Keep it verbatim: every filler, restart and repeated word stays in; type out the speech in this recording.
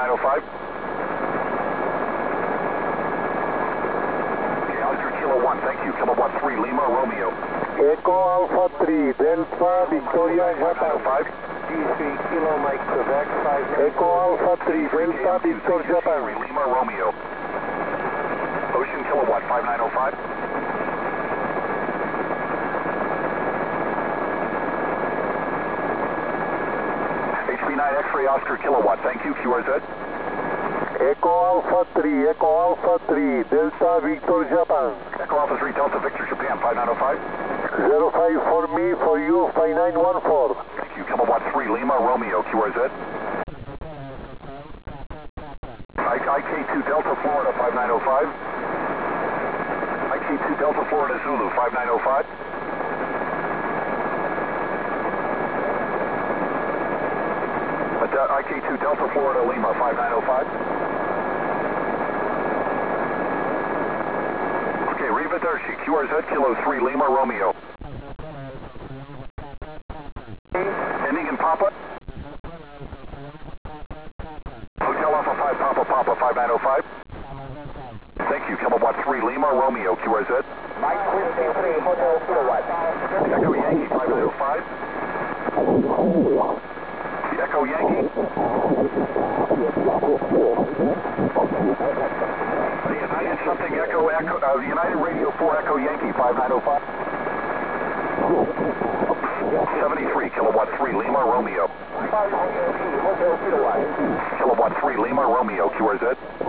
nine oh five. Okay, Oscar Kilo one, thank you. Kilowatt three, Lima, Romeo. Echo Alpha three, Delta, Victoria, nine oh Japan. five. D three, Kilo Mike, Quebec, five. Echo Alpha three, Delta, Victoria, Japan. Lima, Romeo. Ocean Kilowatt five nine oh five. H B nine X-ray Oscar Kilowatt, thank you. Q R Z. Echo Alpha three, Echo Alpha three, Delta, Victor, Japan. Echo Alpha three, Delta, Victor, Japan, five nine oh five. zero five for me, for you, five nine one four. Thank you. Kilowatt three, Lima, Romeo, Q R Z. I K two Delta, Florida, five nine oh five. I K two Delta, Florida, Zulu, five nine oh five. I K two Delta, Florida, Lima, five nine oh five. Okay, Rivadershi, Q R Z, Kilo three, Lima, Romeo. Ending in Papa. Hotel Alpha five, Papa, Papa, five nine oh five. Thank you, Kilowatt three, Lima, Romeo, Q R Z. Mike fifty-three, Hotel Kilowatt. Echo Yankee, five nine oh five. Echo Yankee. The United something Echo, Echo, uh, the United Radio four Echo Yankee, five nine oh five. seventy-three, Kilowatt three, Lima, Romeo. Hotel Kilowatt. Kilowatt three, Lima, Romeo, Q R Z.